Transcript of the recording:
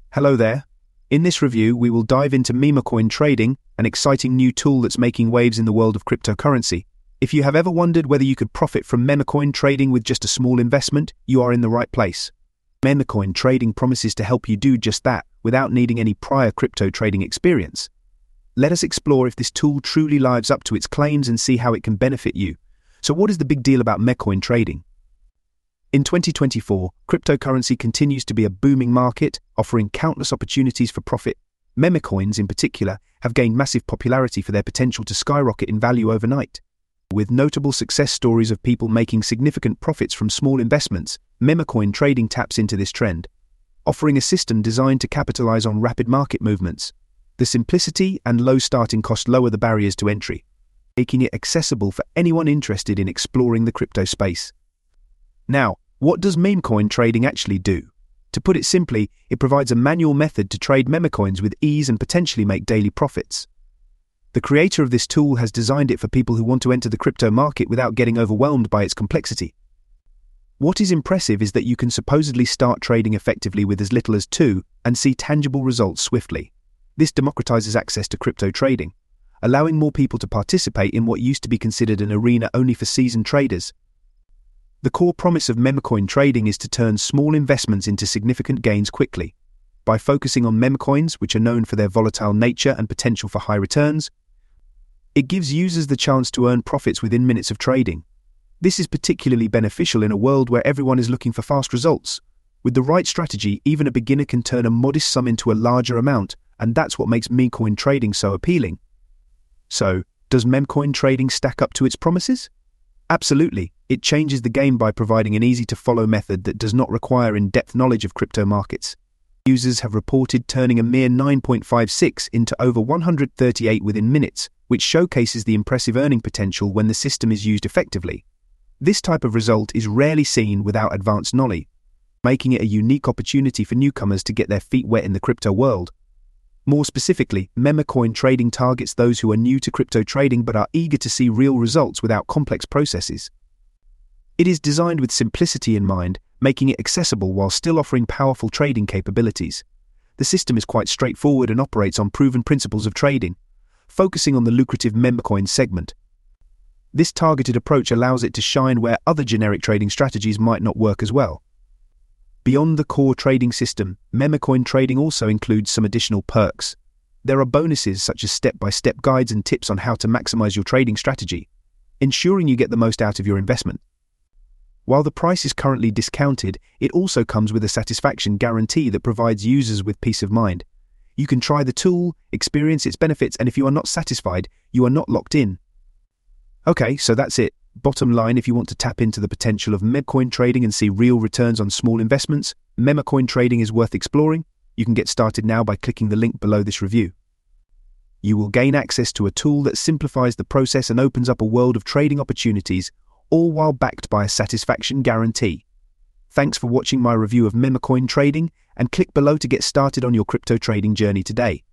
Hello there. In this review, we will dive into Memecoin trading, an exciting new tool that's making waves in the world of cryptocurrency. If you have ever wondered whether you could profit from Memecoin trading with just a small investment, you are in the right place. Memecoin trading promises to help you do just that without needing any prior crypto trading experience. Let us explore if this tool truly lives up to its claims and see how it can benefit you. So what is the big deal about Memecoin trading? In 2024, cryptocurrency continues to be a booming market, offering countless opportunities for profit. Memecoins, in particular, have gained massive popularity for their potential to skyrocket in value overnight. With notable success stories of people making significant profits from small investments, Memecoin trading taps into this trend, offering a system designed to capitalize on rapid market movements. The simplicity and low starting cost lower the barriers to entry, making it accessible for anyone interested in exploring the crypto space. Now, what does Memecoin trading actually do? To put it simply, it provides a manual method to trade Memecoins with ease and potentially make daily profits. The creator of this tool has designed it for people who want to enter the crypto market without getting overwhelmed by its complexity. What is impressive is that you can supposedly start trading effectively with as little as 2 and see tangible results swiftly. This democratizes access to crypto trading, allowing more people to participate in what used to be considered an arena only for seasoned traders. The core promise of Memecoin trading is to turn small investments into significant gains quickly. By focusing on Memecoins, which are known for their volatile nature and potential for high returns, it gives users the chance to earn profits within minutes of trading. This is particularly beneficial in a world where everyone is looking for fast results. With the right strategy, even a beginner can turn a modest sum into a larger amount, and that's what makes Memecoin trading so appealing. So, does Memecoin trading stack up to its promises? Absolutely. It changes the game by providing an easy-to-follow method that does not require in-depth knowledge of crypto markets. Users have reported turning a mere 9.56 into over 138 within minutes, which showcases the impressive earning potential when the system is used effectively. This type of result is rarely seen without advanced knowledge, making it a unique opportunity for newcomers to get their feet wet in the crypto world. More specifically, Memecoin trading targets those who are new to crypto trading but are eager to see real results without complex processes. It is designed with simplicity in mind, making it accessible while still offering powerful trading capabilities. The system is quite straightforward and operates on proven principles of trading, focusing on the lucrative Memecoin segment. This targeted approach allows it to shine where other generic trading strategies might not work as well. Beyond the core trading system, Memecoin trading also includes some additional perks. There are bonuses such as step-by-step guides and tips on how to maximize your trading strategy, ensuring you get the most out of your investment. While the price is currently discounted, it also comes with a satisfaction guarantee that provides users with peace of mind. You can try the tool, experience its benefits, and if you are not satisfied, you are not locked in. Okay, so that's it. Bottom line, if you want to tap into the potential of Memecoin trading and see real returns on small investments, Memecoin trading is worth exploring. You can get started now by clicking the link below this review. You will gain access to a tool that simplifies the process and opens up a world of trading opportunities, all while backed by a satisfaction guarantee. Thanks for watching my review of Memecoin trading, and click below to get started on your crypto trading journey today.